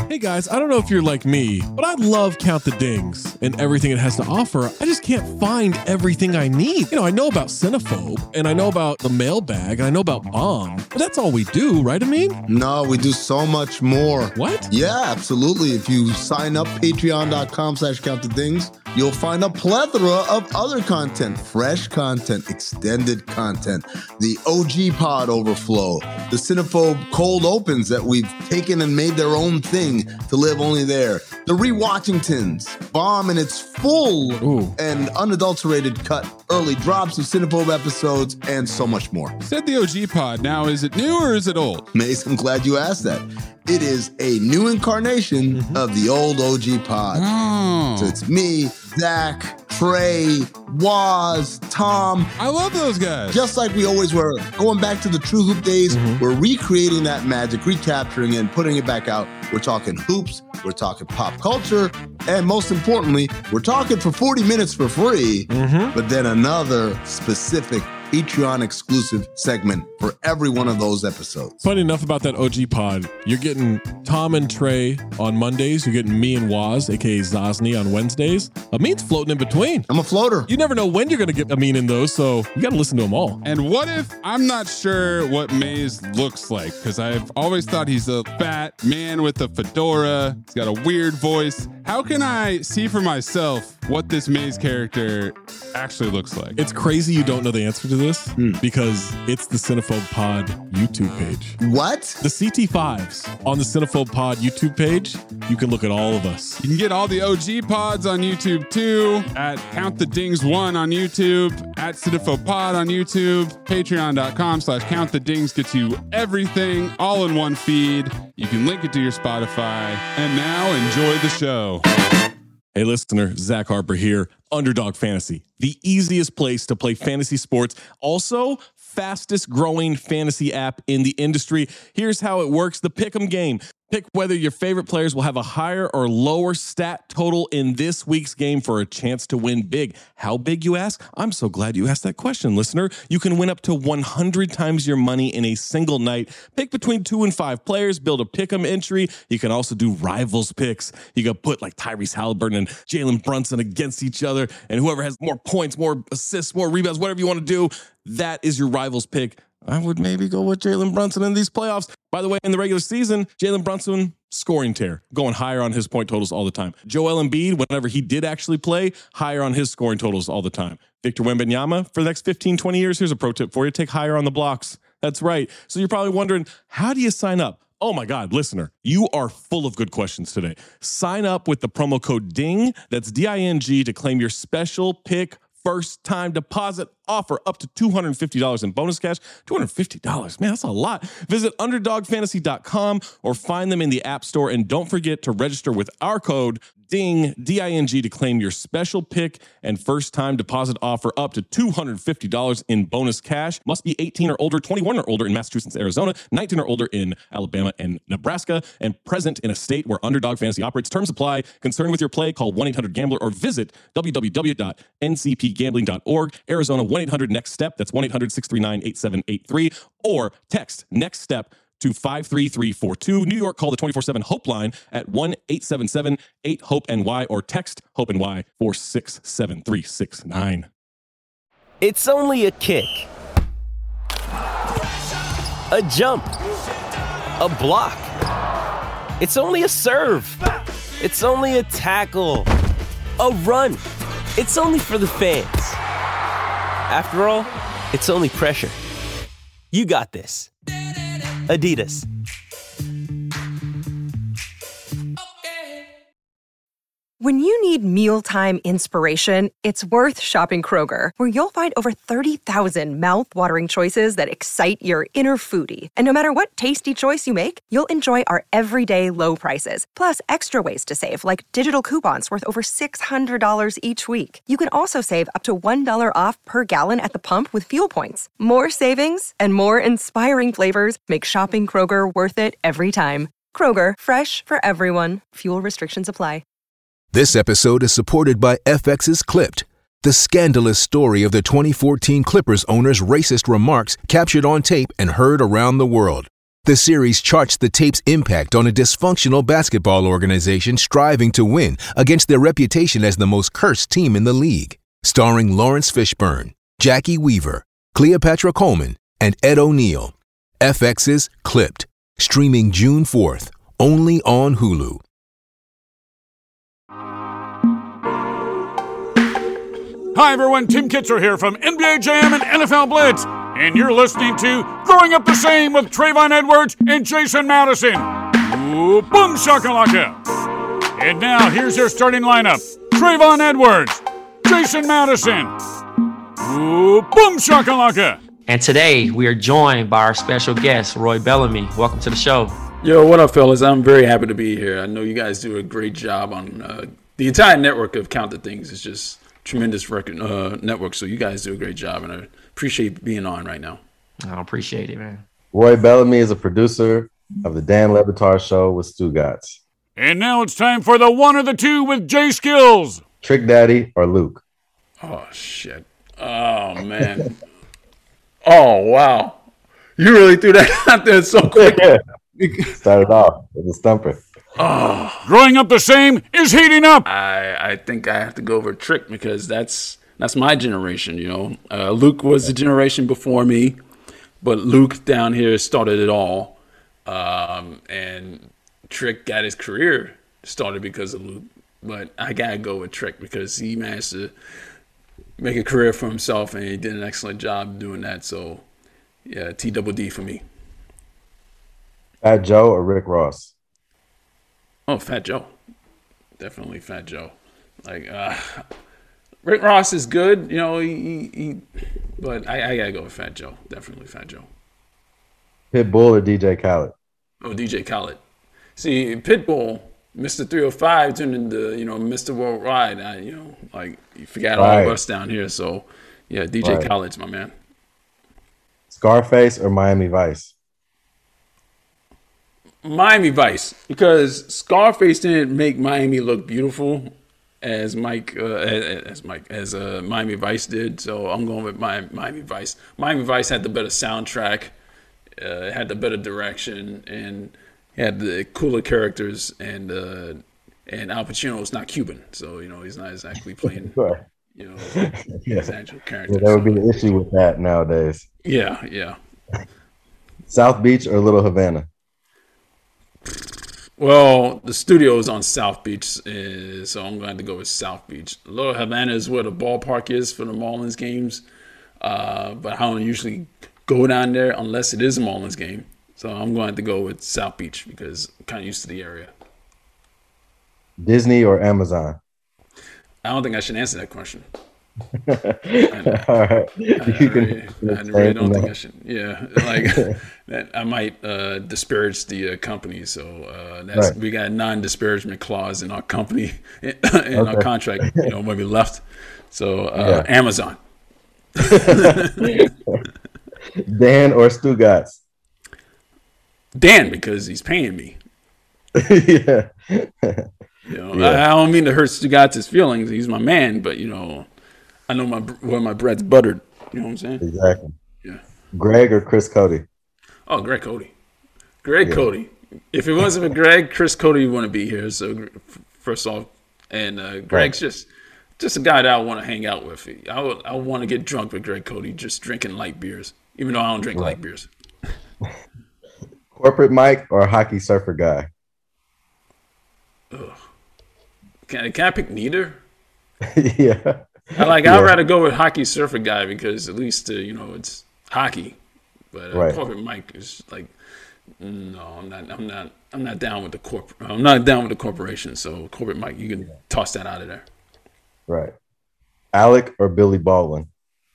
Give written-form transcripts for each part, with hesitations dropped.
Hey guys, I don't know if you're like me, but I love Count the Dings and everything it has to offer. I just can't find everything I need. I know about Cinephobe, and I know about the mailbag, and I know about Bomb, but that's all we do, right, Amin? No, we do so much more. What? Yeah, absolutely. If you sign up, patreon.com/countthedings, you'll find a plethora of other content, fresh content, extended content, the OG Pod Overflow, the Cinephobe Cold Opens that we've taken and made their own thing to live only there, the Rewatchingtons, Bomb in its full and unadulterated cut, early drops of Cinephobe episodes, and so much more. You said the OG Pod. Now, is it new or is it old? Mace, I'm glad you asked that. It is a new incarnation of the old OG Pod. Oh. So it's me, Zach, Trey, Waz, Tom. I love those guys. Just like we always were. Going back to the True Hoop days, we're recreating that magic, recapturing it, and putting it back out. We're talking hoops, we're talking pop culture, and most importantly, we're talking for 40 minutes for free, but then another specific Patreon exclusive segment for every one of those episodes. Funny enough about that OG Pod, you're getting Tom and Trey on Mondays, you're getting me and Waz, aka Zosny, on Wednesdays. Amin's floating in between. I'm a floater. You never know when you're going to get Amin in those, so you got to listen to them all. And what if I'm not sure what Maze looks like? Because I've always thought he's a fat man with a fedora. He's got a weird voice. How can I see for myself what this Maze character actually looks like? It's crazy you don't know the answer to this because it's the Cinephobe Pod YouTube page. What? The CT5s on the Cinephobe Pod YouTube page, you can look at all of us. You can get all the OG pods on YouTube too, at Count the Dings 1 on YouTube, at Cinephobe Pod on YouTube, patreon.com/Count the Dings gets you everything all in one feed. You can link it to your Spotify. And now enjoy the show. Hey listener, Zach Harper here, Underdog Fantasy, the easiest place to play fantasy sports. Also, fastest growing fantasy app in the industry. Here's how it works, the Pick'em game. Pick whether your favorite players will have a higher or lower stat total in this week's game for a chance to win big. How big, you ask? I'm so glad you asked that question, listener. You can win up to 100 times your money in a single night. Pick between 2 and 5 players, build a pick'em entry. You can also do rivals picks. You can put like Tyrese Halliburton and Jalen Brunson against each other, and whoever has more points, more assists, more rebounds, whatever you want to do, that is your rivals pick. I would maybe go with Jalen Brunson in these playoffs. By the way, in the regular season, Jalen Brunson, scoring tear, going higher on his point totals all the time. Joel Embiid, whenever he did actually play, higher on his scoring totals all the time. Victor Wembanyama, for the next 15, 20 years, here's a pro tip for you. Take higher on the blocks. That's right. So you're probably wondering, how do you sign up? Oh my God, listener, you are full of good questions today. Sign up with the promo code DING, that's D-I-N-G, to claim your special pick first time deposit offer up to $250 in bonus cash. $250, man, that's a lot. Visit underdogfantasy.com or find them in the App Store. And don't forget to register with our code DING, D-I-N-G, to claim your special pick and first time deposit offer up to $250 in bonus cash. Must be 18 or older, 21 or older in Massachusetts, Arizona, 19 or older in Alabama and Nebraska, and present in a state where Underdog Fantasy operates. Terms apply. Concerned with your play, call 1-800-GAMBLER or visit www.ncpgambling.org. Arizona 1-800-NEXT-STEP. That's 1-800-639-8783. Or text NEXT STEP to 53342. New York, call the 24/7 Hope line at 1-877-8-HOPE-NY or text HOPE-NY 467-369. It's only a kick, a jump, a block. It's only a serve. It's only a tackle, a run. It's only for the fans. After all, it's only pressure. You got this. Adidas. When you need mealtime inspiration, it's worth shopping Kroger, where you'll find over 30,000 mouth-watering choices that excite your inner foodie. And no matter what tasty choice you make, you'll enjoy our everyday low prices, plus extra ways to save, like digital coupons worth over $600 each week. You can also save up to $1 off per gallon at the pump with fuel points. More savings and more inspiring flavors make shopping Kroger worth it every time. Kroger, fresh for everyone. Fuel restrictions apply. This episode is supported by FX's Clipped, the scandalous story of the 2014 Clippers owner's racist remarks captured on tape and heard around the world. The series charts the tape's impact on a dysfunctional basketball organization striving to win against their reputation as the most cursed team in the league. Starring Lawrence Fishburne, Jackie Weaver, Cleopatra Coleman, and Ed O'Neill. FX's Clipped, streaming June 4th, only on Hulu. Hi everyone, Tim Kitzer here from NBA Jam and NFL Blitz, and you're listening to Growing Up the Same with Trayvon Edwards and Jason Madison. Ooh, boom shakalaka! And now here's your starting lineup: Trayvon Edwards, Jason Madison. Ooh, boom shakalaka! And today we are joined by our special guest, Roy Bellamy. Welcome to the show. Yo, what up, fellas? I'm very happy to be here. I know you guys do a great job on the entire network of Count the Things. It's just tremendous network, so you guys do a great job, and I appreciate being on right now. I appreciate it, man. Roy Bellamy is a producer of the Dan Le Batard Show with Stu Gatz. And now it's time for the one or the two with Jay Skills. Trick Daddy or Luke? Oh, shit. Oh, man. Oh, wow. You really threw that out there so quick. Started off with a stumper. Oh. Growing Up the Same is heating up. I think I have to go over Trick because that's my generation, you know. Luke was the generation before me, but Luke down here started it all. And Trick got his career started because of Luke. But I got to go with Trick because he managed to make a career for himself, and he did an excellent job doing that. So, yeah, T-double-D for me. Fat Joe or Rick Ross? Oh, Fat Joe. Definitely Fat Joe. Like, Rick Ross is good, you know, but I got to go with Fat Joe. Definitely Fat Joe. Pitbull or DJ Khaled? Oh, DJ Khaled. See, Pitbull, Mr. 305 turned into, you know, Mr. Worldwide. You forgot all of us down here. So, yeah, DJ Khaled's my man. Scarface or Miami Vice? Miami Vice, because Scarface didn't make Miami look beautiful as Miami Vice did. So I'm going with Miami Vice. Miami Vice had the better soundtrack, had the better direction, and had the cooler characters. And Al Pacino is not Cuban, so you know he's not exactly playing you know his actual character. Yeah, there would be an issue with that nowadays. Yeah. South Beach or Little Havana? Well, the studio is on South Beach, so I'm going to go with South Beach. Little Havana is where the ballpark is for the Marlins games, but I don't usually go down there unless it is a Marlins game. So I'm going to go with South Beach because I'm kind of used to the area. Disney or Amazon? I don't think I should answer that question. All right. I really don't think I should. Yeah, like that, I might disparage the company. So we got a non-disparagement clause in our company in our contract. You know, when we left. So Amazon. Dan or Stu Gatz? Dan, because he's paying me. Yeah. You know, I don't mean to hurt Stu Gatz's feelings. He's my man, but you know. I know where my bread's buttered. You know what I'm saying? Exactly. Yeah. Greg or Chris Cody? Oh, Greg Cody. Cody. If it wasn't for Greg, Chris Cody wouldn't be here. So first off, and Greg's just a guy that I want to hang out with. I want to get drunk with Greg Cody, just drinking light beers, even though I don't drink light beers. Corporate Mike or hockey surfer guy? Ugh. Can I pick neither? Yeah. I'd rather go with hockey surfer guy because at least you know it's hockey, but Corporate Mike is like, no, I'm not down with the I'm not down with the corporation. So Corporate Mike, you can toss that out of there. Right. Alec or Billy Baldwin?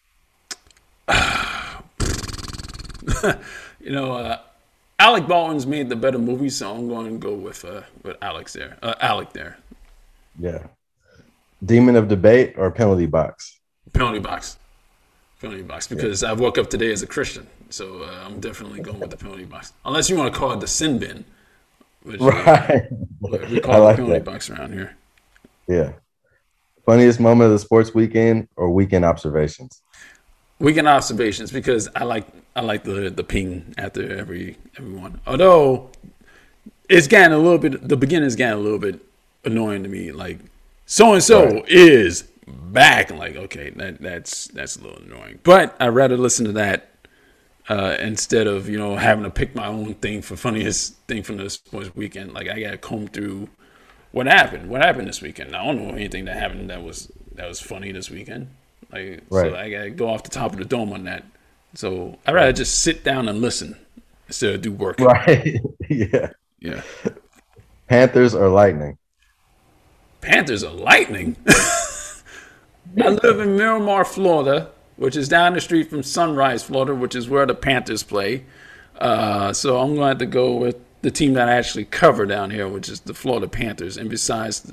You know, Alec Baldwin's made the better movies, so I'm going to go with Alec there. Yeah. Demon of Debate or Penalty Box? Penalty box because I woke up today as a Christian, so I'm definitely going with the penalty box. Unless you want to call it the sin bin, which we call it the penalty box around here. Yeah. Funniest moment of the sports weekend or weekend observations? Weekend observations, because I like the ping after everyone. Although it's getting a little bit, the beginning's getting a little bit annoying to me. Like, so and so is back. I'm like, okay, that's a little annoying. But I'd rather listen to that instead of having to pick my own thing for funniest thing from the sports weekend. Like, I gotta comb through what happened this weekend. I don't know anything that happened that was funny this weekend. Like, so I gotta go off the top of the dome on that. So I'd rather just sit down and listen instead of do work. Right. Yeah. Yeah. Panthers or Lightning? Panthers or Lightning? I live in Miramar, Florida, which is down the street from Sunrise, Florida, which is where the Panthers play. So I'm going to have to go with the team that I actually cover down here, which is the Florida Panthers. And besides,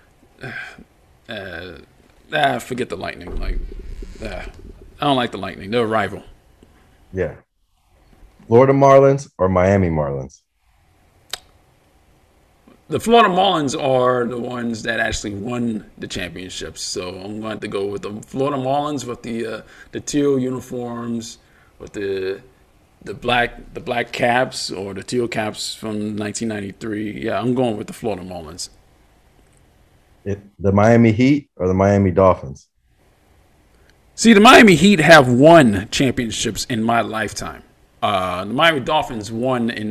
forget the Lightning. Like, I don't like the Lightning. They're a rival. Yeah. Florida Marlins or Miami Marlins? The Florida Marlins are the ones that actually won the championships. So I'm going to go with the Florida Marlins with the teal uniforms, with the black caps or the teal caps from 1993. Yeah, I'm going with the Florida Marlins. The Miami Heat or the Miami Dolphins? See, the Miami Heat have won championships in my lifetime. The Miami Dolphins won in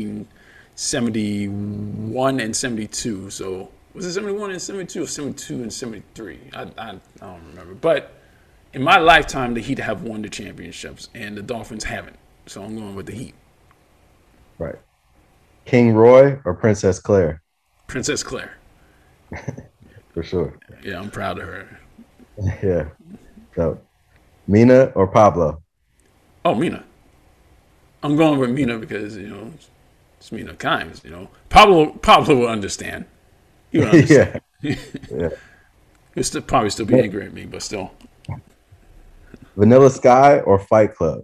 1971 and 72. So was it 71 and 72 or 72 and 73? I don't remember. But in my lifetime, the Heat have won the championships, and the Dolphins haven't. So I'm going with the Heat. Right. King Roy or Princess Claire? Princess Claire. For sure. Yeah, I'm proud of her. Yeah. So, Mina or Pablo? Oh, Mina. I'm going with Mina because, it's Mina Kimes, Pablo will understand. He would understand. Yeah. He'll probably still be angry at me, but still. Vanilla Sky or Fight Club?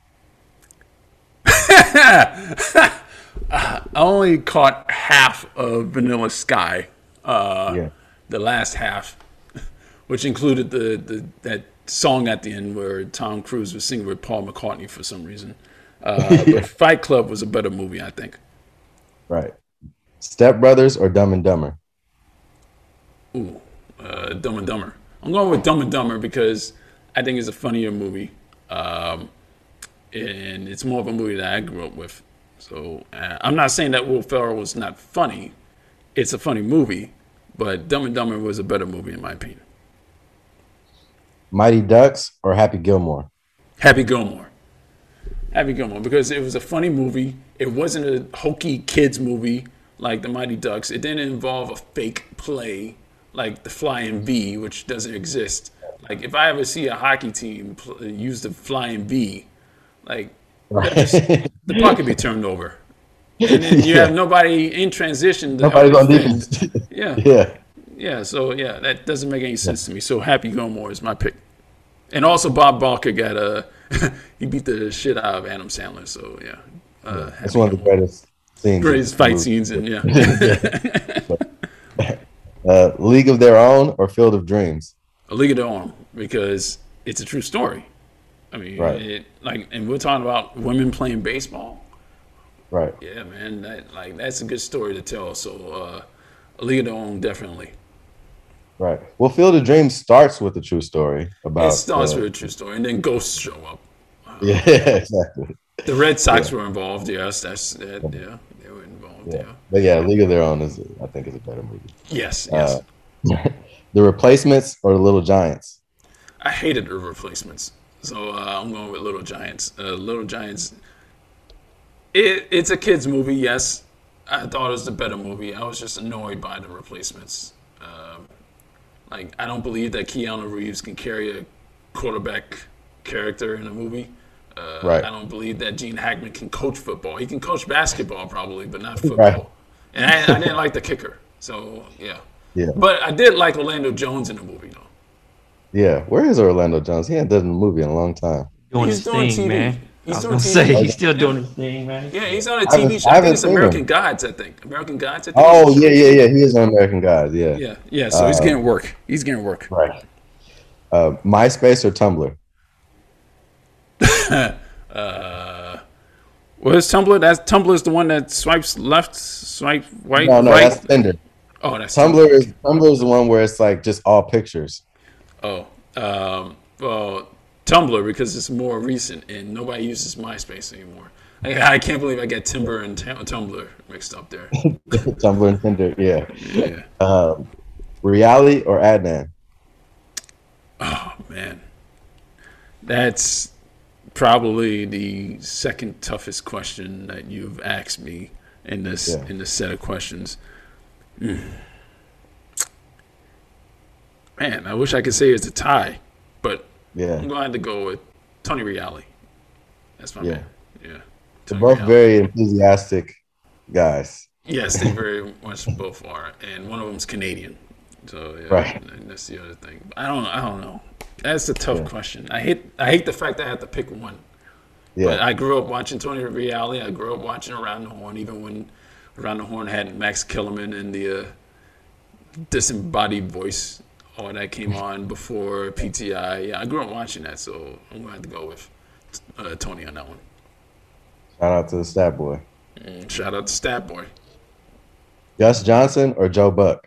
I only caught half of Vanilla Sky. The last half, which included that song at the end where Tom Cruise was singing with Paul McCartney for some reason. But Fight Club was a better movie, I think. Right. Step Brothers or Dumb and Dumber? Ooh, Dumb and Dumber. I'm going with Dumb and Dumber because I think it's a funnier movie. And it's more of a movie that I grew up with. So I'm not saying that Will Ferrell was not funny. It's a funny movie, but Dumb and Dumber was a better movie in my opinion. Mighty Ducks or Happy Gilmore? Happy Gilmore. Happy Gilmore, because it was a funny movie. It wasn't a hokey kids movie like the Mighty Ducks. It didn't involve a fake play like the Flying V, which doesn't exist. Like if I ever see a hockey team use the Flying V, like the puck could be turned over. And then you have nobody in transition. Nobody's on defense. Yeah. So that doesn't make any sense to me. So Happy Gilmore is my pick. And also Bob Barker got he beat the shit out of Adam Sandler. So it's one of the greatest scenes. Greatest fight scenes, and League of Their Own or Field of Dreams? A League of Their Own, because it's a true story. I mean, and we're talking about women playing baseball. Right. Yeah, man. That's a good story to tell. So, A League of Their Own, definitely. Right. Well, Field of Dreams starts with a true story about. It starts with a true story, and then ghosts show up. Yeah, exactly. The Red Sox were involved. Yes, they were involved. Yeah. But League of Their Own is a better movie. Yes. The Replacements or the Little Giants? I hated the Replacements, so I'm going with Little Giants. Little Giants. It's a kids movie. Yes, I thought it was the better movie. I was just annoyed by the Replacements. I don't believe that Keanu Reeves can carry a quarterback character in a movie. I don't believe that Gene Hackman can coach football. He can coach basketball probably, but not football. Right. And I didn't like the kicker. So, yeah. But I did like Orlando Jones in the movie, though. Yeah. Where is Orlando Jones? He hasn't done a movie in a long time. He's doing TV, man. He's doing TV. He's still doing his thing, man. Yeah, he's on a TV show. I think it's American Gods, I think. American Gods, I think. Oh, yeah. He is on American Gods, yeah. Yeah, so he's getting work. Right. MySpace or Tumblr? What is Tumblr? Tumblr is the one that swipes left, swipe right. No, right. that's Tinder. Oh, that's Tumblr. Tumblr is the one where it's like just all pictures. Oh, well, Tumblr because it's more recent and nobody uses MySpace anymore. I can't believe I get Timber and Tumblr mixed up there. Tumblr and Tinder, yeah. Yeah. Reality or Adnan? Oh man, that's probably the second toughest question that you've asked me in this set of questions. Man, I wish I could say it's a tie, but I'm going to have to go with Tony Reali. That's my man. Yeah. They're both very enthusiastic guys. Yes, they very much both are, and one of them's Canadian. So that's the other thing. I don't know. That's a tough question. I hate the fact that I have to pick one. Yeah. But I grew up watching Tony Reali. I grew up watching Around the Horn, even when Around the Horn had Max Kellerman and the disembodied voice. All that came on before PTI. Yeah, I grew up watching that, so I'm gonna have to go with Tony on that one. Shout out to the Stat Boy. Shout out to Stat Boy. Gus Johnson or Joe Buck?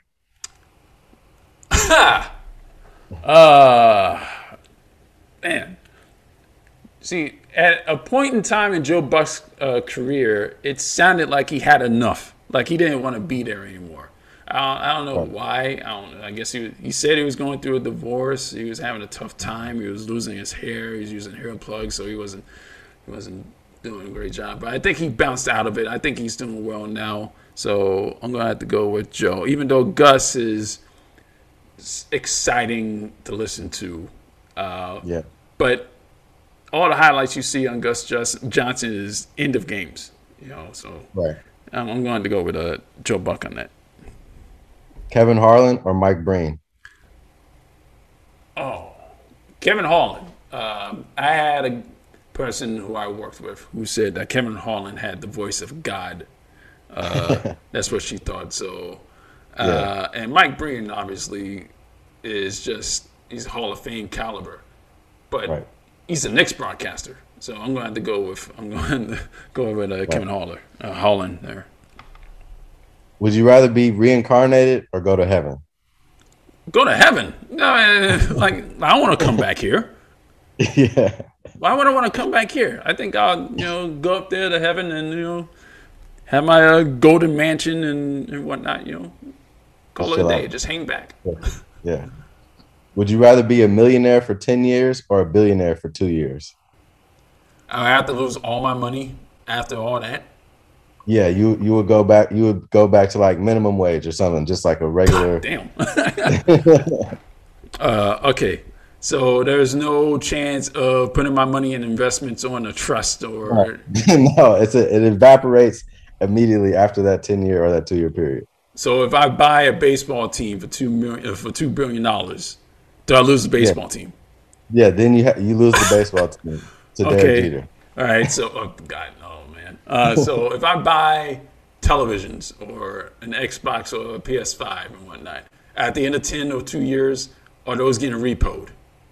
Man. See, at a point in time in Joe Buck's career, it sounded like he had enough. Like he didn't want to be there anymore. I don't know why. I guess he said he was going through a divorce. He was having a tough time. He was losing his hair. He was using hair plugs, so he wasn't doing a great job. But I think he bounced out of it. I think he's doing well now. So I'm going to have to go with Joe. Even though Gus is exciting to listen to. But all the highlights you see on Gus Johnson is end of games. So I'm going to go with Joe Buck on that. Kevin Harlan or Mike Breen? Oh, Kevin Harlan. I had a person who I worked with who said that Kevin Harlan had the voice of God. That's what she thought. So, and Mike Breen obviously is he's Hall of Fame caliber, but he's a Knicks broadcaster. So I'm going to have to go with Kevin Harlan there. Would you rather be reincarnated or go to heaven? Go to heaven? No, I don't want to come back here. Yeah. Why would I want to come back here? I think I'll go up there to heaven and have my golden mansion and whatnot. Call it a day. Just hang back. Yeah. Would you rather be a millionaire for 10 years or a billionaire for 2 years? I have to lose all my money after all that. Yeah, you would go back. You would go back to like minimum wage or something, just like a regular. Damn. Okay, so there's no chance of putting my money in investments on a trust or. No, it evaporates immediately after that 10-year or that 2-year period. So if I buy a baseball team for $2 billion, do I lose the baseball team? Yeah, then you lose the baseball team to Derek Jeter. All right, so so if I buy televisions or an Xbox or a PS5 and whatnot, at the end of 10 or 2 years, are those getting repoed?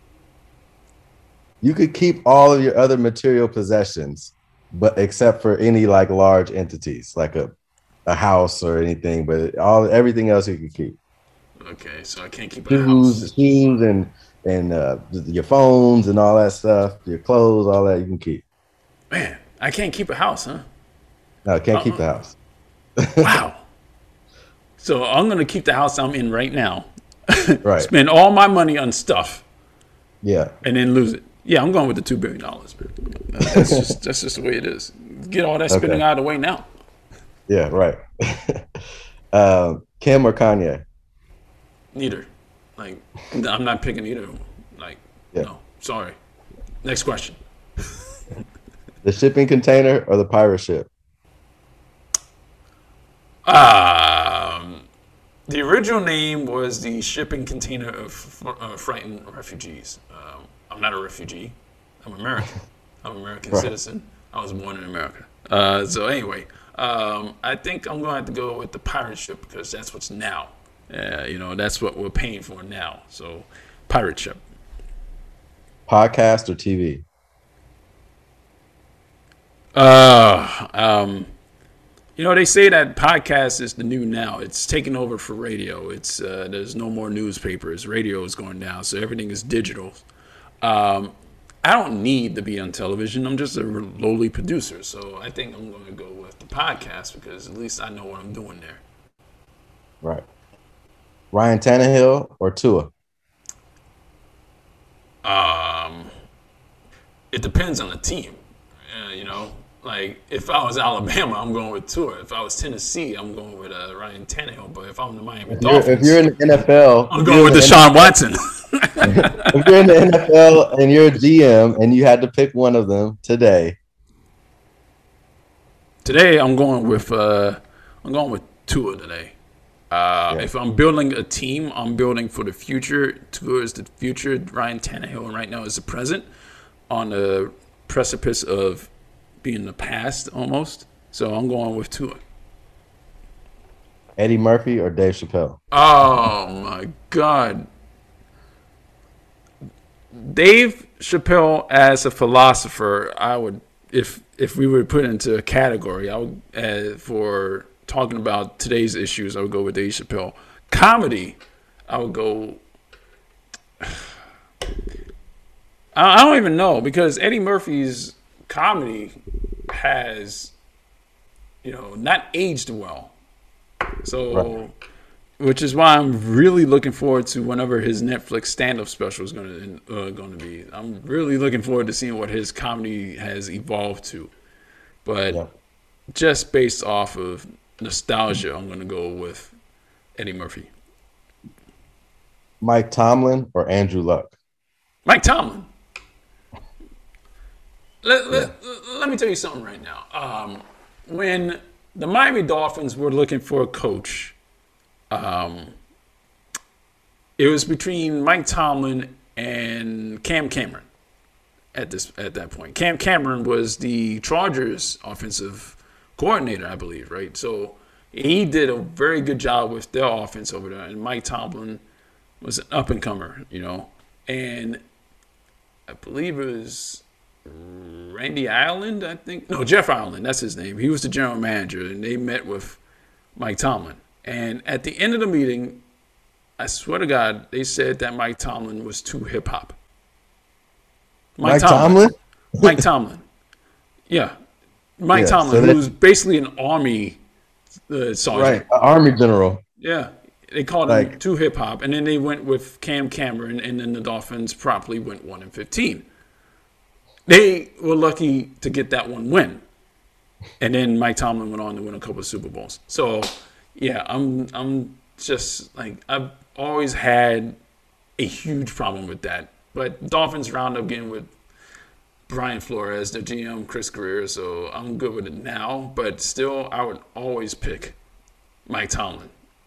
You could keep all of your other material possessions, but except for any like large entities, like a house or anything, but everything else you can keep. Okay, so I can't keep a house. Shoes and your phones and all that stuff, your clothes, all that you can keep. Man, I can't keep a house, huh? No, I can't keep the house. Wow. So I'm going to keep the house I'm in right now. Right. Spend all my money on stuff. Yeah. And then lose it. Yeah, I'm going with the $2 billion. That's just the way it is. Get all that spending out of the way now. Yeah, right. Kim or Kanye? Neither. Like, I'm not picking either. Like, no, sorry. Next question. The shipping container or the pirate ship? The original name was the shipping container of frightened refugees. I'm not a refugee. I'm American. I'm an American citizen. I was born in America. So anyway, I think I'm going to have to go with the pirate ship because that's what's now. That's what we're paying for now. So pirate ship. Podcast or TV? They say that podcast is the new now. It's taking over for radio. It's there's no more newspapers. Radio is going down, so everything is digital. I don't need to be on television. I'm just a lowly producer, so I think I'm going to go with the podcast because at least I know what I'm doing there. Right. Ryan Tannehill or Tua? It depends on the team. Like if I was Alabama, I'm going with Tua. If I was Tennessee, I'm going with Ryan Tannehill. But if I'm the Miami Dolphins, if you're in the NFL, I'm going with Deshaun Watson. If you're in the NFL and you're a GM and you had to pick one of them today, I'm going with Tua today. If I'm building a team, I'm building for the future. Tua is the future. Ryan Tannehill right now is the present, on the precipice of being the past almost. So I'm going with Tua. Eddie Murphy or Dave Chappelle? Oh my God. Dave Chappelle as a philosopher, I would, if we were put into a category, I would, for talking about today's issues, I would go with Dave Chappelle. Comedy, I would go, I don't even know, because Eddie Murphy's comedy has, not aged well. So, which is why I'm really looking forward to whenever his Netflix stand-up special is going to be. I'm really looking forward to seeing what his comedy has evolved to. But just based off of nostalgia, I'm going to go with Eddie Murphy. Mike Tomlin or Andrew Luck? Mike Tomlin. Let me tell you something right now. When the Miami Dolphins were looking for a coach, it was between Mike Tomlin and Cam Cameron at that point. Cam Cameron was the Chargers offensive coordinator, I believe, right? So he did a very good job with their offense over there, and Mike Tomlin was an up-and-comer, and I believe it was Randy Ireland, I think. No, Jeff Ireland, that's his name. He was the general manager, and they met with Mike Tomlin. And at the end of the meeting, I swear to God, they said that Mike Tomlin was too hip-hop. Mike Tomlin? Mike Tomlin. Yeah. Mike Tomlin, who was basically an army sergeant. Right, Army general. Yeah. They called him too hip-hop. And then they went with Cam Cameron, and then the Dolphins promptly went 1-15. They were lucky to get that one win. And then Mike Tomlin went on to win a couple of Super Bowls. So, yeah, I'm just like, I've always had a huge problem with that. But Dolphins round up getting with Brian Flores, their GM, Chris Greer, so I'm good with it now. But still, I would always pick Mike Tomlin.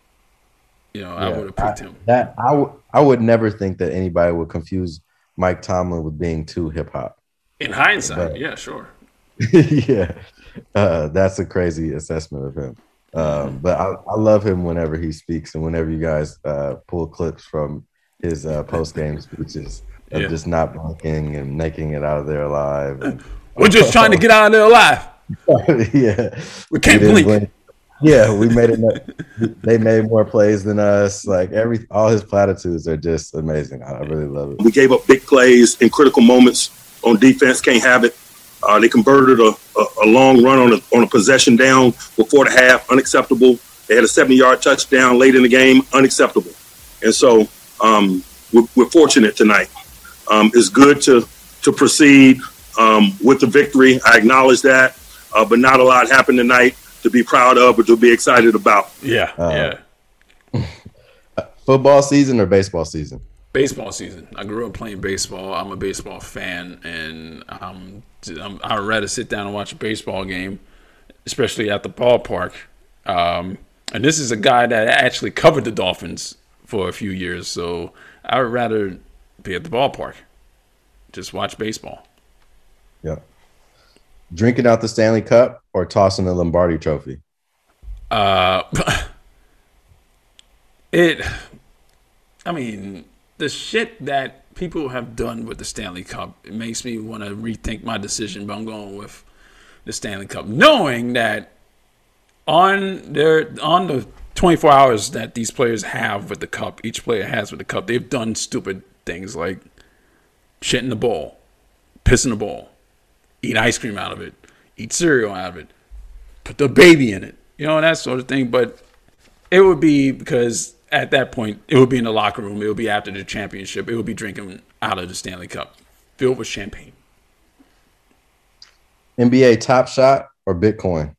I would have picked him. I would never think that anybody would confuse Mike Tomlin with being too hip-hop. In hindsight, yeah, sure. Yeah, that's a crazy assessment of him. But I love him whenever he speaks and whenever you guys pull clips from his post-game speeches of just not blocking and making it out of there alive. We're just trying to get out of there alive. Yeah. We can't blink. Yeah, we made it. They made more plays than us. Like all his platitudes are just amazing. I really love it. We gave up big plays in critical moments on defense. Can't have it. They converted a long run on a possession down before the half. Unacceptable. They had a 70-yard touchdown late in the game. Unacceptable. And so we're fortunate tonight. It's good to proceed with the victory. I acknowledge that, but not a lot happened tonight to be proud of or to be excited about. Yeah. Football season or baseball season? Baseball season. I grew up playing baseball. I'm a baseball fan, and I'd rather sit down and watch a baseball game, especially at the ballpark. And this is a guy that actually covered the Dolphins for a few years, so I would rather be at the ballpark. Just watch baseball. Yeah. Drinking out the Stanley Cup or tossing the Lombardi Trophy? The shit that people have done with the Stanley Cup, it makes me want to rethink my decision, but I'm going with the Stanley Cup, knowing that on the 24 hours that these players have with the cup, each player has with the cup, they've done stupid things like shit in the bowl, piss in the bowl, eat ice cream out of it, eat cereal out of it, put the baby in it, that sort of thing. But it would be because at that point, it would be in the locker room. It would be after the championship. It would be drinking out of the Stanley Cup, filled with champagne. NBA Top Shot or Bitcoin?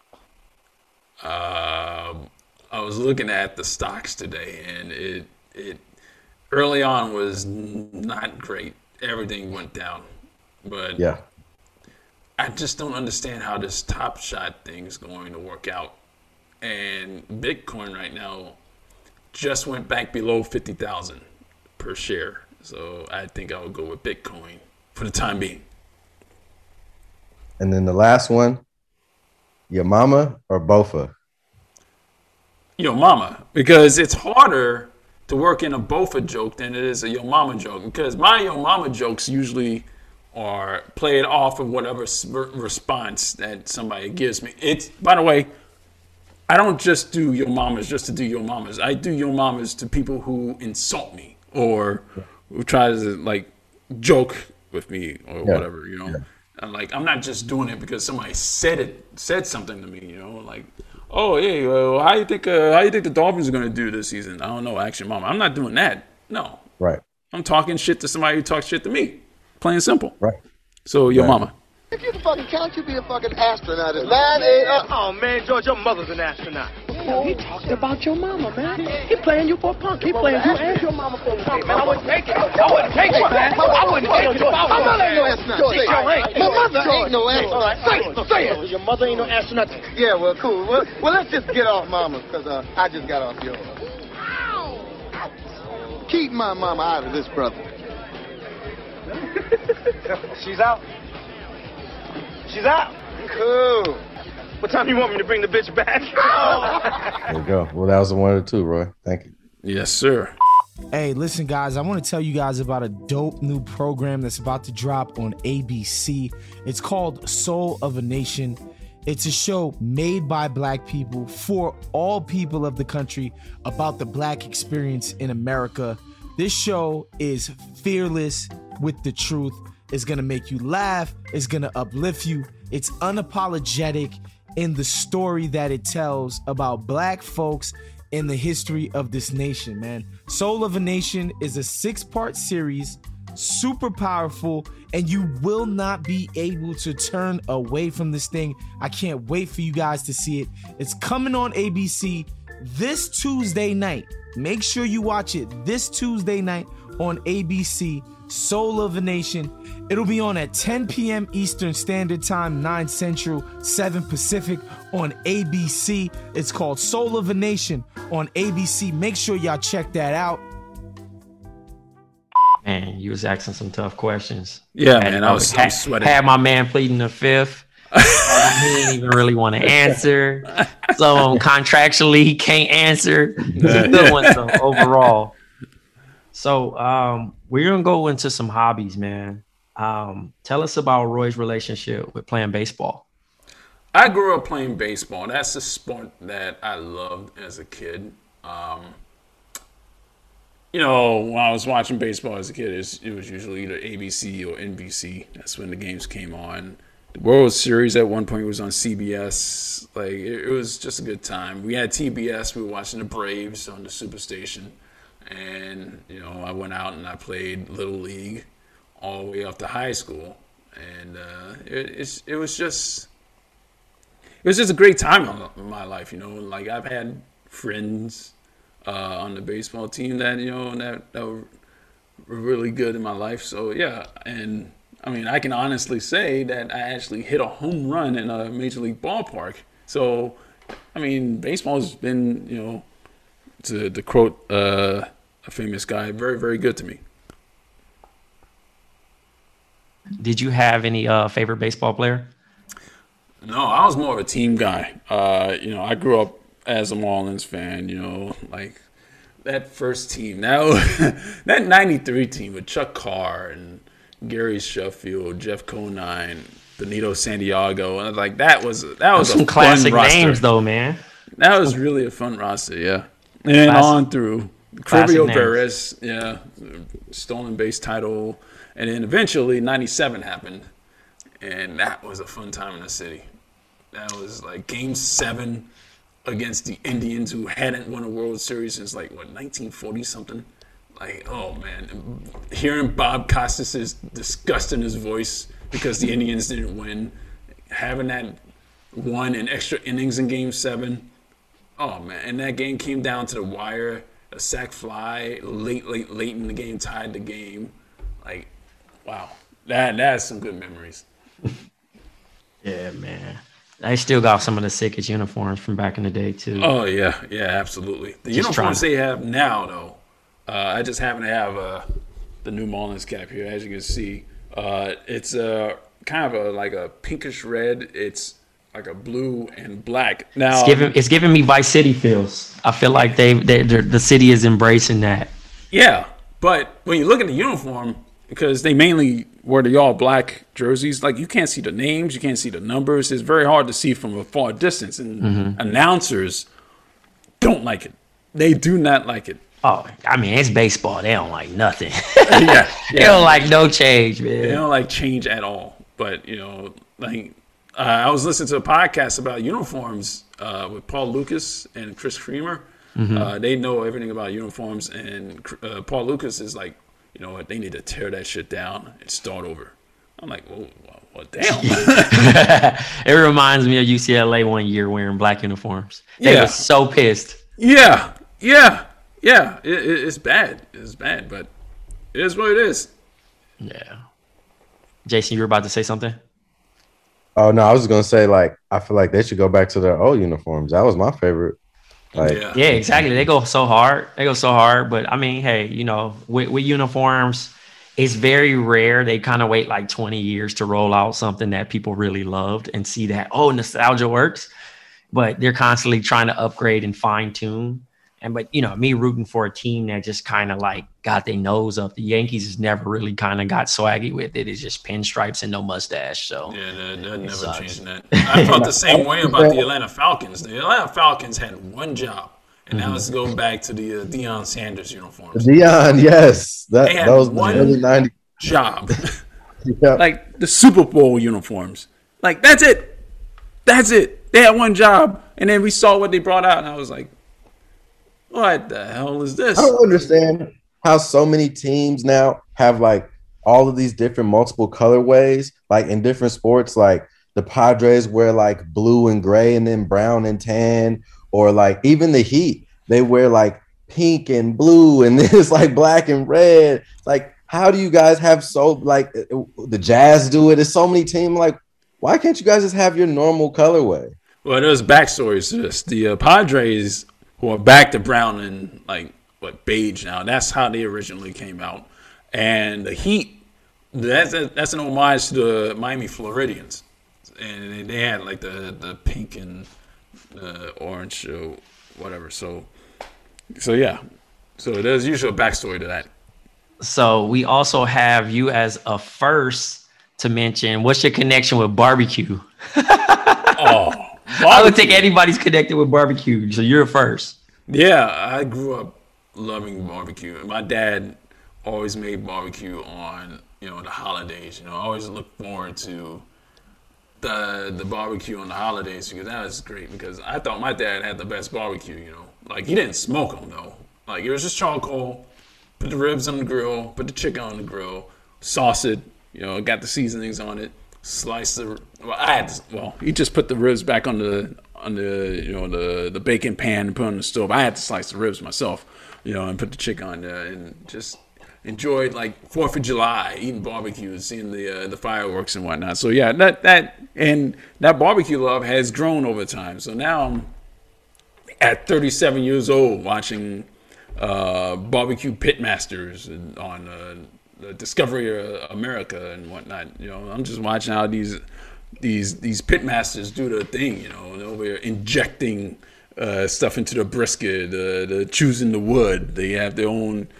I was looking at the stocks today, and it early on was not great. Everything went down, but yeah, I just don't understand how this Top Shot thing is going to work out. And Bitcoin right now just went back below 50,000 per share, so I think I would go with Bitcoin for the time being. And then the last one, your mama or Bofa? Yo mama, because it's harder to work in a Bofa joke than it is a yo mama joke, because my yo mama jokes usually are played off of whatever response that somebody gives me. It's, by the way, I don't just do yo mamas just to do yo mamas. I do yo mamas to people who insult me or who try to joke with me or whatever, I'm not just doing it because somebody said something to me, oh, hey, how you think the Dolphins are going to do this season? I don't know, actually, mama. I'm not doing that. No. Right. I'm talking shit to somebody who talks shit to me. Plain and simple. Right. So, your mama. If you can fucking count, you be a fucking astronaut. Line ain't up. Oh, man, George, your mother's an astronaut. Yo, he talked about your mama, man. He playing you for a punk. He playing you and your mama for a punk, man. I wouldn't take it. I wouldn't take it, man. I wouldn't take it. My mother ain't no astronaut. My mother ain't no astronaut. Say it. Your mother ain't no astronaut. Yeah, well, cool. Well, let's just get off mama, because I just got off yours. Keep my mama out of this, brother. She's out. She's out. Cool. What time you want me to bring the bitch back? There you go. Well, that was the one or two, Roy. Thank you. Yes, sir. Hey, listen, guys, I want to tell you guys about a dope new program that's about to drop on ABC. It's called Soul of a Nation. It's a show made by Black people for all people of the country about the Black experience in America. This show is fearless with the truth. It's going to make you laugh. It's going to uplift you. It's unapologetic in the story that it tells about Black folks in the history of this nation, man. Soul of a Nation is a 6-part series, super powerful, and you will not be able to turn away from this thing. I can't wait for you guys to see it. It's coming on ABC this Tuesday night. Make sure you watch it this Tuesday night on ABC, Soul of a Nation. It'll be on at 10 p.m. Eastern Standard Time, 9 Central, 7 Pacific on ABC. It's called Soul of a Nation on ABC. Make sure y'all check that out. Man, you was asking some tough questions. Yeah, man, I was sweating. Had my man pleading the fifth. He didn't even really want to answer. So contractually, he can't answer. It's a good one, though, overall. So we're going to go into some hobbies, man. Tell us about Roy's relationship with playing baseball. I grew up playing baseball. That's a sport that I loved as a kid. When I was watching baseball as a kid, it was usually either ABC or NBC. That's when the games came on. The World Series at one point was on CBS. It was just a good time. We had TBS. We were watching the Braves on the Superstation. And, I went out and I played Little League all the way up to high school. And it was just a great time in my life, I've had friends on the baseball team that, that were really good in my life. So, yeah. And, I can honestly say that I actually hit a home run in a major league ballpark. So, baseball's been, to quote a famous guy, very, very good to me. Did you have any favorite baseball player? No, I was more of a team guy. I grew up as a Marlins fan, that first team, that 93 team with Chuck Carr and Gary Sheffield, Jeff Conine, Benito Santiago, and like that was some classic names though, man. That was really a fun roster, yeah. And then on through Cribio Perez, yeah, stolen base title, and then eventually '97 happened, and that was a fun time in the city. That was like Game 7 against the Indians, who hadn't won a World Series since like 1940 something. Like, oh man, hearing Bob Costas' disgust in his voice because the Indians didn't win, having that one in extra innings in Game 7. Oh man, and that game came down to the wire. A sac fly late in the game tied the game. Like, wow, that's some good memories. Yeah, man. I still got some of the sickest uniforms from back in the day too. Oh yeah, absolutely. The uniforms they have now, though, I just happen to have the new Marlins cap here, as you can see. It's kind of like a pinkish red. It's like a blue and black. Now it's giving me Vice City feels. I feel like the city is embracing that. Yeah, but when you look at the uniform, because they mainly wear the all black jerseys, like you can't see the names, you can't see the numbers. It's very hard to see from a far distance, and announcers don't like it. They do not like it. Oh, I mean, it's baseball. They don't like nothing. Yeah. They don't like no change, man. They don't like change at all. But, like I was listening to a podcast about uniforms with Paul Lucas and Chris Creamer. They know everything about uniforms, and Paul Lucas is like, you know what, they need to tear that shit down and start over. I'm like, well damn. It reminds me of UCLA one year wearing black uniforms. They were so pissed. Yeah. It's bad. It's bad, but it is what it is. Yeah. Jason, you were about to say something? Oh no, I was gonna say, like, I feel like they should go back to their old uniforms. That was my favorite. Like, yeah, exactly. They go so hard. But I mean, hey, with uniforms, it's very rare. They kind of wait like 20 years to roll out something that people really loved and see that, oh, nostalgia works. But they're constantly trying to upgrade and fine tune. But me rooting for a team that just kind of like got their nose up. The Yankees has never really kind of got swaggy with it. It's just pinstripes and no mustache. So yeah, they're never changing that. I felt the same way about the Atlanta Falcons. The Atlanta Falcons had one job, and now let's go back to the Deion Sanders uniforms. Deion, yes, that was one the early '90s job. Like the Super Bowl uniforms. Like that's it. They had one job, and then we saw what they brought out, and I was like, what the hell is this? I don't understand how so many teams now have like all of these different multiple colorways, like in different sports. Like the Padres wear like blue and gray and then brown and tan, or like even the Heat, they wear like pink and blue and then it's like black and red. Like, how do you guys have like the Jazz do it? There's so many teams. Like, why can't you guys just have your normal colorway? Well, there's backstories to this. The Padres, who are back to brown and like beige now. That's how they originally came out. And the Heat, that's an homage to the Miami Floridians, and they had like the pink and orange or whatever. So yeah. So there's usually a backstory to that. So we also have you as a first to mention. What's your connection with barbecue? I don't think anybody's connected with barbecue, so you're first. Yeah, I grew up loving barbecue. My dad always made barbecue on, the holidays. I always look forward to the barbecue on the holidays because that was great, because I thought my dad had the best barbecue, Like, he didn't smoke them, though. Like, it was just charcoal, put the ribs on the grill, put the chicken on the grill, sauce it, got the seasonings on it, slice the. He just put the ribs back on the the bacon pan and put it on the stove. I had to slice the ribs myself, and put the chicken on there, and just enjoyed like 4th of July, eating barbecue, seeing the fireworks and whatnot. So yeah, that barbecue love has grown over time. So now I'm at 37 years old watching barbecue pitmasters on Discovery America and whatnot. I'm just watching how these pitmasters do their thing. They're injecting stuff into the brisket, the choosing the wood. They have their own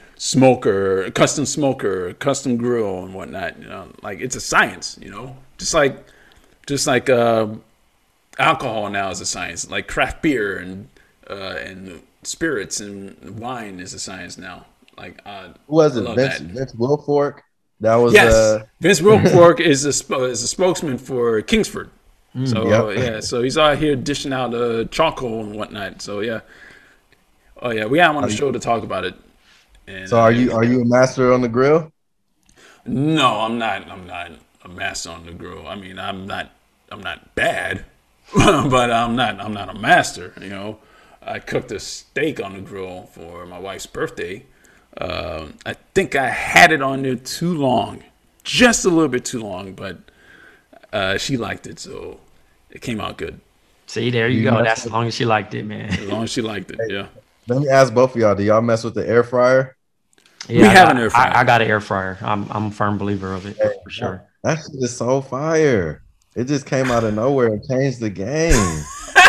custom smoker, custom grill and whatnot. Like, it's a science. Just like Just like alcohol now is a science, like craft beer and spirits and wine is a science now. Like who was it? Vince Wilfork. That was Vince Wilfork is a spokesman for Kingsford. So so he's out here dishing out charcoal and whatnot. So we have him on the show to talk about it. And, so are you a master on the grill? No, I'm not. I'm not a master on the grill. I mean, I'm not bad, but I'm not a master. You know, I cooked a steak on the grill for my wife's birthday. I think I had it on there too long, just a little bit too long, but she liked it, so it came out good. See, there you go. That's as long as she liked it, man. As long as she liked it, yeah. Let me ask both of y'all: do y'all mess with the air fryer? Yeah, we have an air fryer. I got an air fryer. I'm a firm believer of it for sure. That shit is so fire. It just came out of nowhere and changed the game.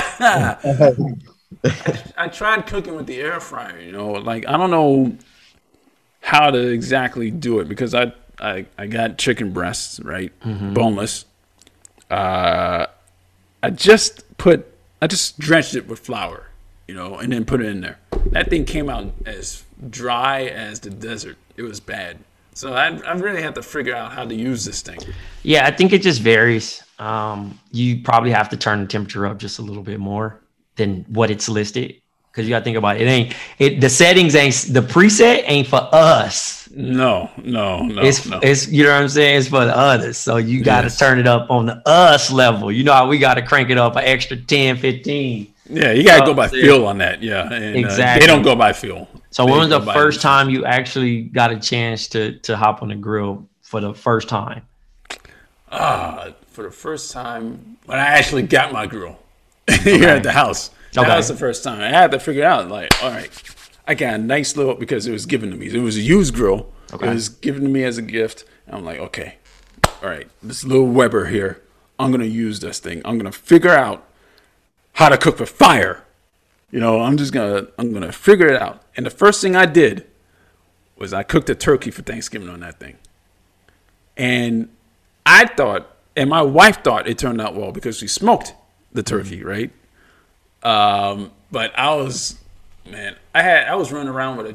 I tried cooking with the air fryer, you know, like I don't know how to exactly do it because I got chicken breasts, right? Boneless. I just drenched it with flour, you know, and then put it in there. That thing came out as dry as the desert. It was bad. So I really have to figure out how to use this thing. Yeah, I think it just varies. You probably have to turn the temperature up just a little bit more than what it's listed. Because you got to think about it. The settings the preset ain't for us. No. It's you know what I'm saying? It's for the others. So you got to turn it up on the us level. You know how we got to crank it up an extra 10, 15. Yeah, you got to go by feel on that. Yeah, and, exactly. They don't go by feel. So when was the first time you actually got a chance to hop on the grill for the first time? For the first time when I actually got my grill here at the house. That was the first time. I had to figure it out. Like, all right, I got a nice little, because it was given to me. It was a used grill. Okay. It was given to me as a gift. And I'm like, okay, all right, this little Weber here, I'm going to use this thing. I'm going to figure out how to cook with fire. You know, I'm going to figure it out. And the first thing I did was I cooked a turkey for Thanksgiving on that thing. And I thought, and my wife thought it turned out well because we smoked the turkey, right? But I was running around with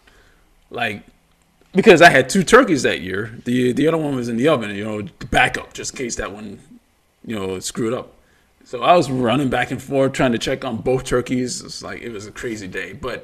because I had 2 turkeys that year. The other one was in the oven, you know, the backup, just in case that one, you know, screwed up. So I was running back and forth trying to check on both turkeys. It was a crazy day, but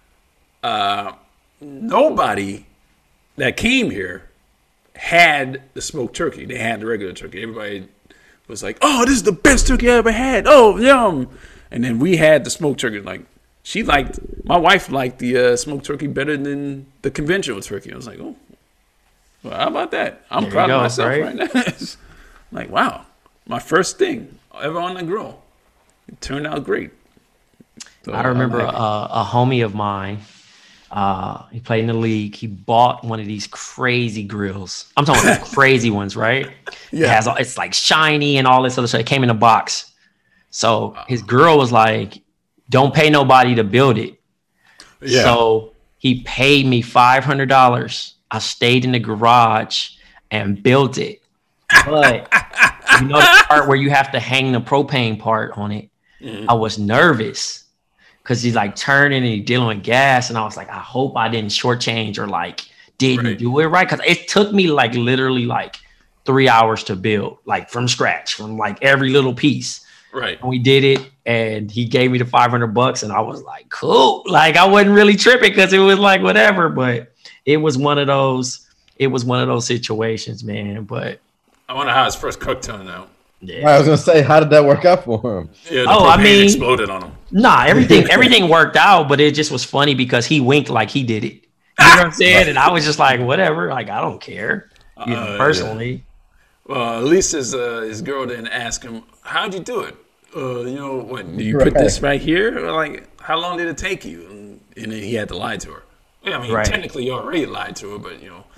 nobody that came here had the smoked turkey. They had the regular turkey. Everybody was like, "Oh, this is the best turkey I ever had. Oh, yum!" And then we had the smoked turkey. Like my wife liked the smoked turkey better than the conventional turkey. I was like, "Oh, well, how about that?" I'm proud of myself right now. Like, wow, my first thing ever on the grill. It turned out great. So I remember a homie of mine. He played in the league. He bought one of these crazy grills. I'm talking about crazy ones, right? Yeah. It's like shiny and all this other stuff. It came in a box. So his girl was like, "Don't pay nobody to build it." Yeah. So he paid me $500. I stayed in the garage and built it. But you know the part where you have to hang the propane part on it? Mm-hmm. I was nervous because he's like turning and he's dealing with gas. And I was like, I hope I didn't shortchange or didn't do it right. Because it took me literally 3 hours to build, from scratch, from every little piece. Right. And we did it and he gave me the $500 and I was like, cool. I wasn't really tripping because it was whatever, but it was one of those situations, man. But I wonder how his first cook turned out. Yeah. I was gonna say, how did that work out for him? Yeah, the propane exploded on him. Nah, everything worked out, but it just was funny because he winked like he did it. You know what I'm saying? And I was just like, whatever. I don't care. Personally. Yeah. Well, at least his girl didn't ask him, "How'd you do it? What? Do you put this right here? Or how long did it take you?" And then he had to lie to her. Yeah, I mean, technically, you already lied to her, but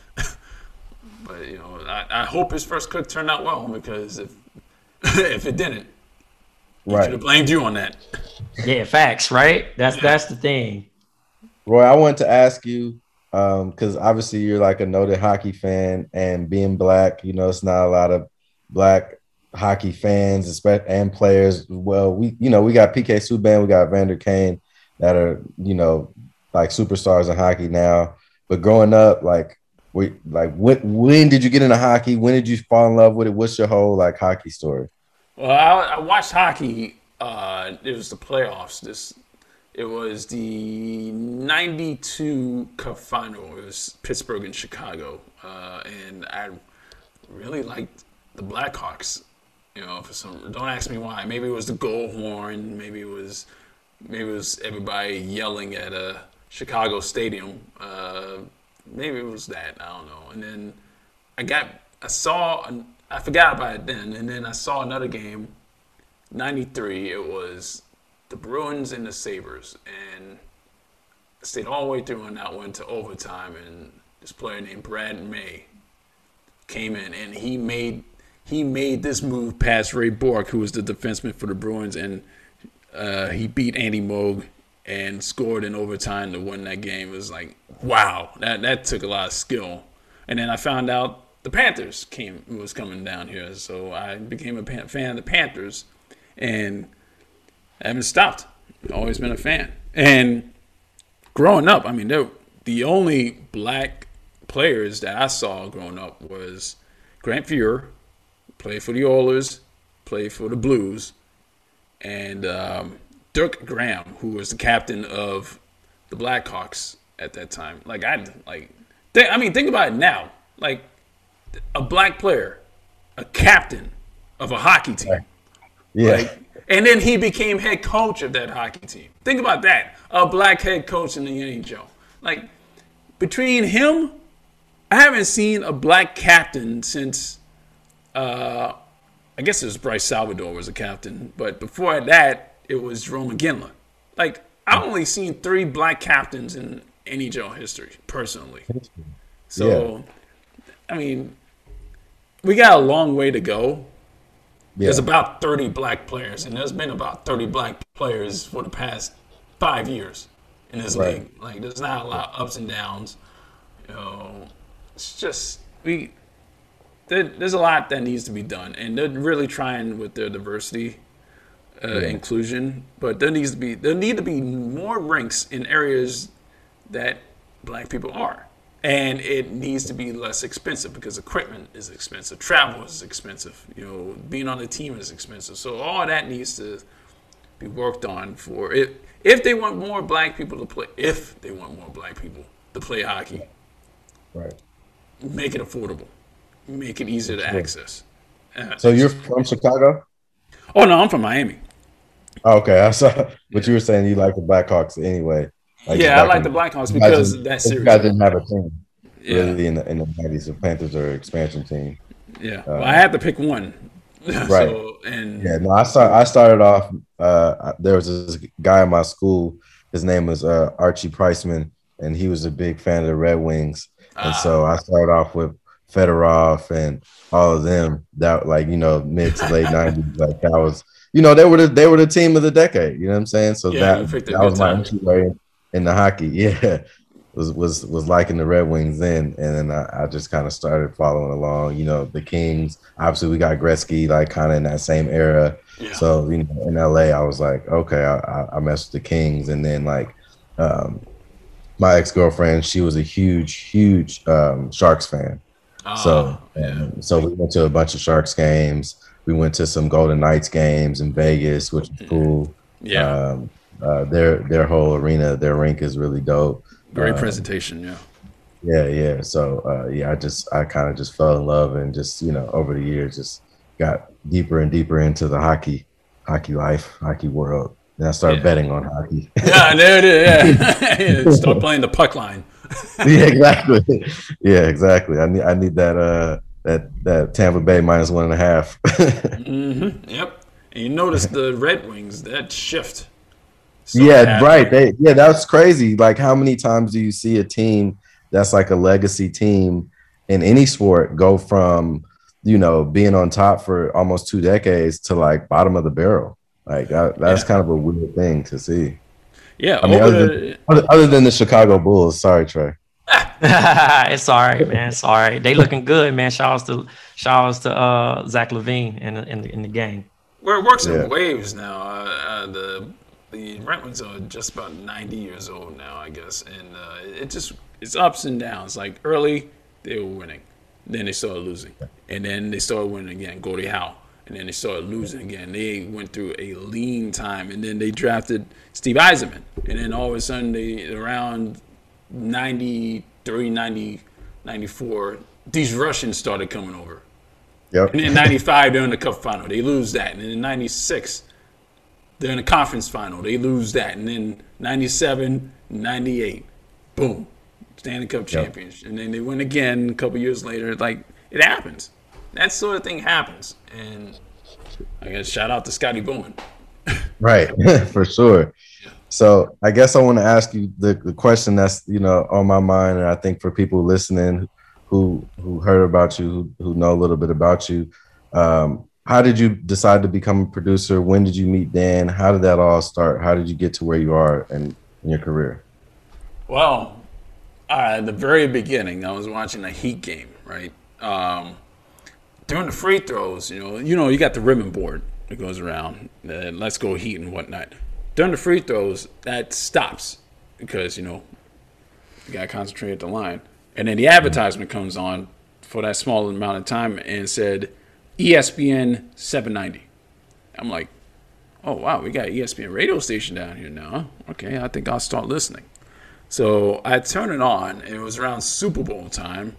I hope his first cook turned out well because if it didn't, he should have blamed you on that. Yeah, facts, right? That's the thing. Roy, I wanted to ask you, because obviously you're a noted hockey fan, and being black, it's not a lot of black hockey fans and players. Well, we got PK Subban, we got Vander Kane that are, like superstars in hockey now. But growing up, when did you get into hockey? When did you fall in love with it? What's your whole like hockey story? Well, I watched hockey. It was the playoffs. It was the '92 Cup final. It was Pittsburgh and Chicago, and I really liked the Blackhawks. Don't ask me why. Maybe it was the goal horn. Maybe it was everybody yelling at a Chicago stadium. Maybe it was that. I don't know. And then I forgot about it then. And then I saw another game, '93. It was the Bruins and the Sabres. And I stayed all the way through and that went to overtime. And this player named Brad May came in and he made this move past Ray Bourque, who was the defenseman for the Bruins, and he beat Andy Moog and scored in overtime to win that game. It was like, wow, that took a lot of skill. And then I found out the Panthers was coming down here, so I became a fan of the Panthers, and I haven't stopped. Always been a fan. And growing up, I mean, the only black players that I saw growing up was Grant Fuhr, played for the Oilers, played for the Blues, and Dirk Graham, who was the captain of the Blackhawks at that time. Think about it now. Like, a black player, a captain of a hockey team. Yeah. And then he became head coach of that hockey team. Think about that. A black head coach in the NHL. Like, between him, I haven't seen a black captain since, I guess it was Bryce Salvador was a captain. But before that, it was Jerome McGinley. Like, I've only seen 3 black captains in NHL history, personally. So, I mean, we got a long way to go. There's about 30 black players, and there's been about 30 black players for the past 5 years in this league. Like, there's not a lot of ups and downs. It's just there's a lot that needs to be done, and they're really trying with their diversity, inclusion. But there need to be more rinks in areas that black people are. And it needs to be less expensive because equipment is expensive. Travel is expensive. Being on the team is expensive. So all that needs to be worked on for it. If they want more black people to play, hockey, right? Make it affordable. Make it easier to access. So you're from Chicago? Oh no, I'm from Miami. Okay, I saw. But you were saying you like the Blackhawks anyway. I like the Blackhawks because that series. You guys didn't have a team really in the 90s. The Panthers are an expansion team. Yeah, well, I had to pick one. Right. I started off. There was this guy in my school. His name was Archie Priceman, and he was a big fan of the Red Wings. And so I started off with Fedorov and all of them. That mid to late 90s. Like that was they were the team of the decade. You know what I'm saying? So that was my entry in the hockey. Yeah. Was liking the Red Wings then, and then I just kind of started following along. The Kings. Obviously, we got Gretzky kind of in that same era. Yeah. So in LA, I was like, okay, I messed with the Kings, and then my ex-girlfriend, she was a huge Sharks fan. So we went to a bunch of Sharks games. We went to some Golden Knights games in Vegas, which was cool. Yeah. Their whole arena, their rink is really dope. Great presentation, yeah. So I kind of just fell in love, and just over the years just got deeper and deeper into the hockey life, hockey world. And I started betting on hockey. Yeah, there it is. Start playing the puck line. Yeah, exactly. Yeah, exactly. I need that Tampa Bay -1.5. Mm-hmm. Yep. And you notice the Red Wings, that shift. Right. That's crazy. Like, how many times do you see a team that's like a legacy team in any sport go from, being on top for almost 2 decades to bottom of the barrel? Like that's kind of a weird thing to see. Yeah. I mean, other than the Chicago Bulls. Sorry, Trey. It's all right, man. It's all right. They looking good, man. Shout outs to Zach LaVine in the game. Where it works in waves now. The Rentlings are just about 90 years old now, I guess, and it's ups and downs. Like early, they were winning, then they started losing, and then they started winning again. Gordie Howe, and then they started losing again. They went through a lean time, and then they drafted Steve Eisenman, and then all of a sudden, around 93, 90, 94, these Russians started coming over. Yep. And in 95, they're in the cup final. They lose that. And in 96, they're in the conference final. They lose that. And then 97, 98, boom, Stanley Cup champions. And then they win again a couple years later. Like, it happens. That sort of thing happens. And I guess shout out to Scotty Bowman. Right, for sure. So I guess I want to ask you the question that's, on my mind, and I think for people listening who heard about you, who know a little bit about you, how did you decide to become a producer? When did you meet Dan? How did that all start? How did you get to where you are in your career? Well, at the very beginning, I was watching a Heat game, right? During the free throws, you got the ribbon board that goes around, let's go Heat and whatnot. During the free throws, that stops because, you got to concentrate at the line. And then the advertisement comes on for that small amount of time and said, ESPN 790. I'm like, oh, wow, we got an ESPN radio station down here now. Okay, I think I'll start listening. So I turned it on, and it was around Super Bowl time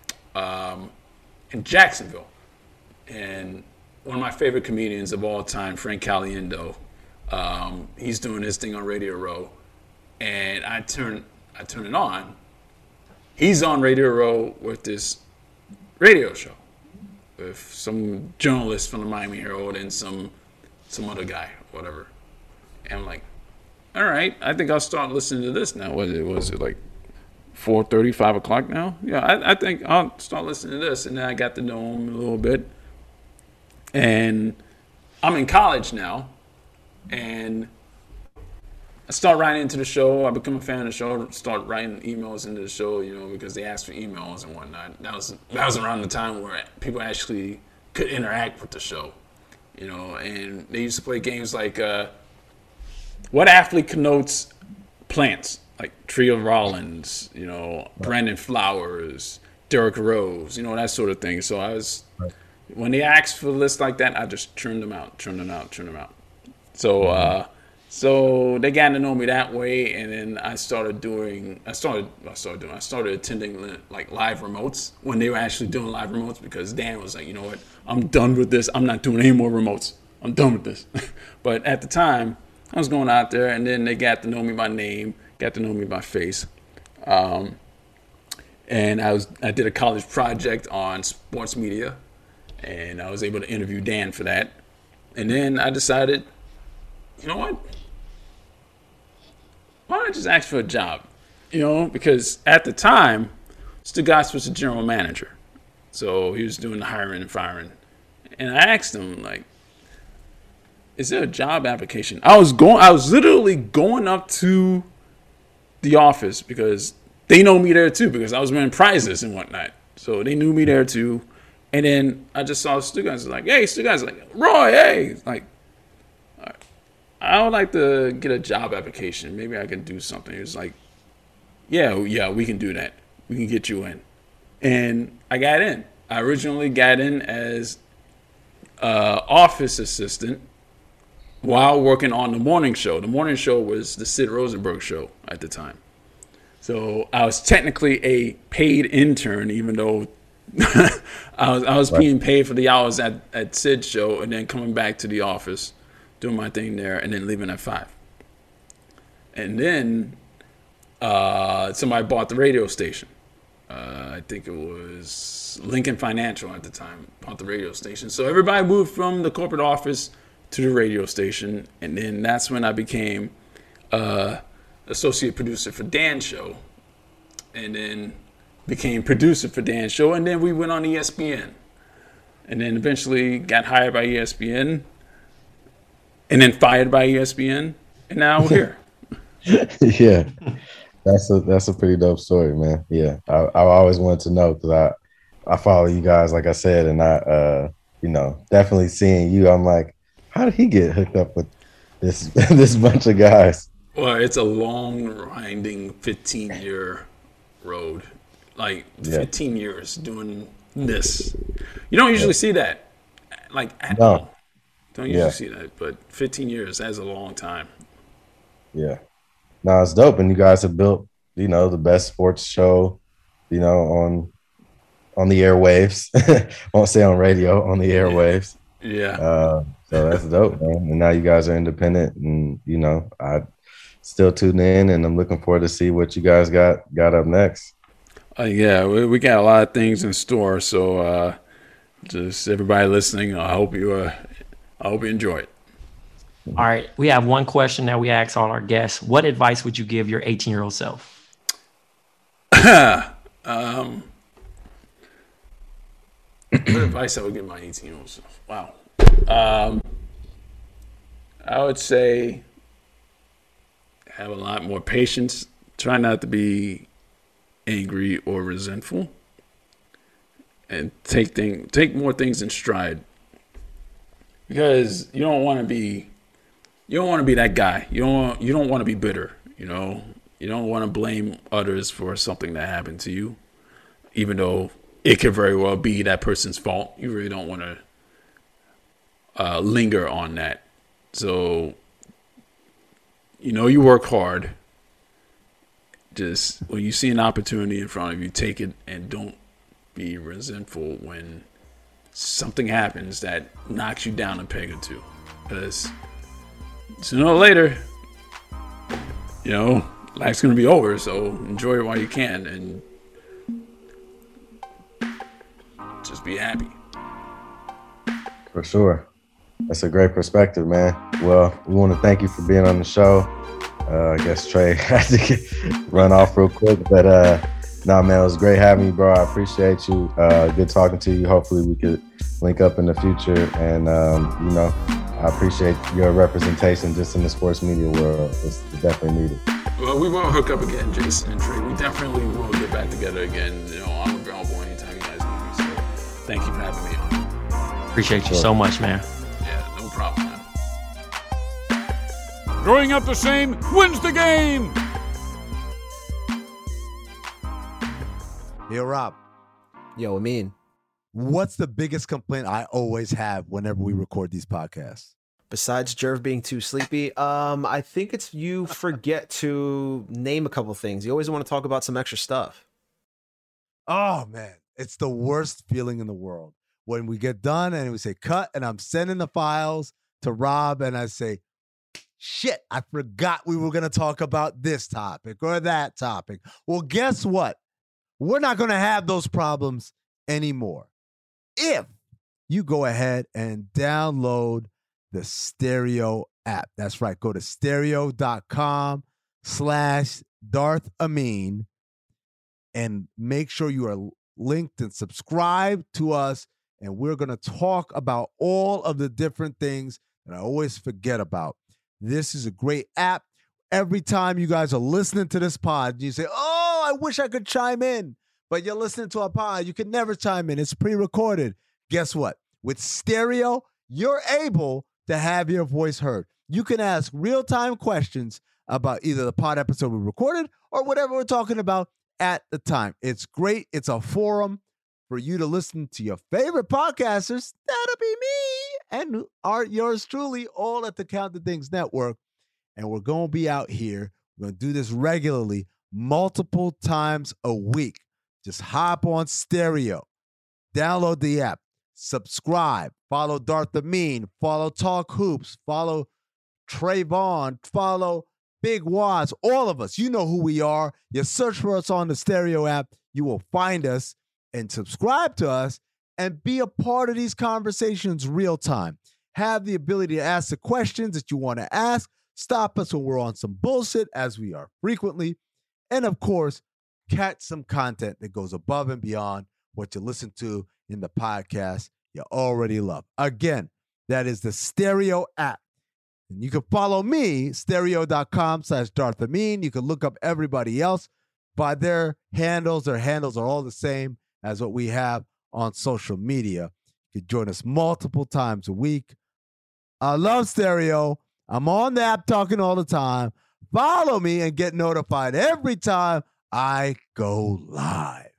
in Jacksonville. And one of my favorite comedians of all time, Frank Caliendo, he's doing his thing on Radio Row. And I turn it on. He's on Radio Row with this radio show with some journalist from the Miami Herald and some other guy, whatever. And I'm like, all right, I think I'll start listening to this now. Was it like 4:30, 5 o'clock now? Yeah, I think I'll start listening to this. And then I got to know him a little bit. And I'm in college now. And I start writing into the show. I become a fan of the show. Start writing emails into the show, because they asked for emails and whatnot. That was around the time where people actually could interact with the show, And they used to play games like, what athlete connotes plants? Like Trio Rollins, Brandon Flowers, Derrick Rose, that sort of thing. So when they asked for lists like that, I just churned them out. So they got to know me that way, and then I started attending like live remotes when they were actually doing live remotes, because Dan was like, you know what, I'm done with this. I'm not doing any more remotes. I'm done with this. But at the time, I was going out there, and then they got to know me by name, got to know me by face. And I did a college project on sports media, and I was able to interview Dan for that. And then I decided, you know what? Why don't I just ask for a job? Because at the time, Stugotz was the general manager. So he was doing the hiring and firing. And I asked him, like, is there a job application? I was literally going up to the office because they know me there too, because I was winning prizes and whatnot. So they knew me there too. And then I just saw Stugotz like, hey, Stugotz, like, Roy, hey, like, I would like to get a job application. Maybe I can do something. He was like, yeah, we can do that. We can get you in. And I got in. I originally got in as office assistant while working on the morning show. The morning show was the Sid Rosenberg show at the time. So I was technically a paid intern, even though I was being paid for the hours at Sid's show, and then coming back to the office, doing my thing there, and then leaving at 5. And then somebody bought the radio station. I think it was Lincoln Financial at the time, bought the radio station. So everybody moved from the corporate office to the radio station. And then that's when I became associate producer for Dan's show. And then became producer for Dan's show. And then we went on ESPN. And then eventually got hired by ESPN. And then fired by ESPN, and now we're here. Yeah. That's a pretty dope story, man. Yeah, I always wanted to know because I follow you guys, like I said, and I definitely seeing you. I'm like, how did he get hooked up with this this bunch of guys? Well, it's a long, winding 15-year road. Like 15 years doing this. You don't usually see that. Like at all. Don't usually see that. But 15 years, that's a long time. Yeah. No, it's dope. And you guys have built, the best sports show, on the airwaves. I won't say on radio, on the airwaves. Yeah. So that's dope, man. And now you guys are independent, and I still tune in, and I'm looking forward to see what you guys got up next. Yeah, we got a lot of things in store. So just everybody listening, I hope you enjoy it. All right, we have one question that we ask all our guests. What advice would you give your 18-year-old self? What advice I would give my 18-year-old self? Wow. I would say have a lot more patience. Try not to be angry or resentful, and take more things in stride. Because you don't want to be that guy. You don't want to be bitter. You don't want to blame others for something that happened to you, even though it could very well be that person's fault. You really don't want to linger on that. So, you work hard. Just when you see an opportunity in front of you, take it, and don't be resentful when something happens that knocks you down a peg or two. Because sooner or later, life's going to be over. So enjoy it while you can, and just be happy. For sure. That's a great perspective, man. Well, we want to thank you for being on the show. I guess Trey had to run off real quick, but man, it was great having you, bro. I appreciate you. Good talking to you. Hopefully we could link up in the future, and I appreciate your representation just in the sports media world. It's definitely needed. Well, we will hook up again, Jason and Trey. We definitely will get back together again. I'm available anytime you guys need me. So thank you for having me on. Appreciate you so much, man. Yeah, no problem, man. Growing up the same wins the game. Yo, Rob. Yo, Amin. What's the biggest complaint I always have whenever we record these podcasts? Besides Jerv being too sleepy, I think it's you forget to name a couple things. You always want to talk about some extra stuff. Oh, man. It's the worst feeling in the world. When we get done and we say cut, and I'm sending the files to Rob, and I say, shit, I forgot we were going to talk about this topic or that topic. Well, guess what? We're not going to have those problems anymore if you go ahead and download the Stereo app. That's right. Go to stereo.com/Darth Amin and make sure you are linked and subscribe to us. And we're going to talk about all of the different things that I always forget about. This is a great app. Every time you guys are listening to this pod, you say, oh, I wish I could chime in. But you're listening to a pod. You can never chime in. It's pre-recorded. Guess what? With Stereo, you're able to have your voice heard. You can ask real-time questions about either the pod episode we recorded or whatever we're talking about at the time. It's great. It's a forum for you to listen to your favorite podcasters. That'll be me and yours truly, all at the Count the Things Network. And we're going to be out here. We're going to do this regularly, multiple times a week. Just hop on Stereo, download the app, subscribe, follow Darth Amin, follow Talk Hoops, follow Trayvon, follow Big Waz, all of us. You know who we are. You search for us on the Stereo app. You will find us and subscribe to us and be a part of these conversations real time. Have the ability to ask the questions that you want to ask. Stop us when we're on some bullshit, as we are frequently. And of course, catch some content that goes above and beyond what you listen to in the podcast you already love. Again, that is the Stereo app. And you can follow me, stereo.com/Darth Amin. You can look up everybody else by their handles. Their handles are all the same as what we have on social media. You can join us multiple times a week. I love Stereo. I'm on the app talking all the time. Follow me and get notified every time I go live.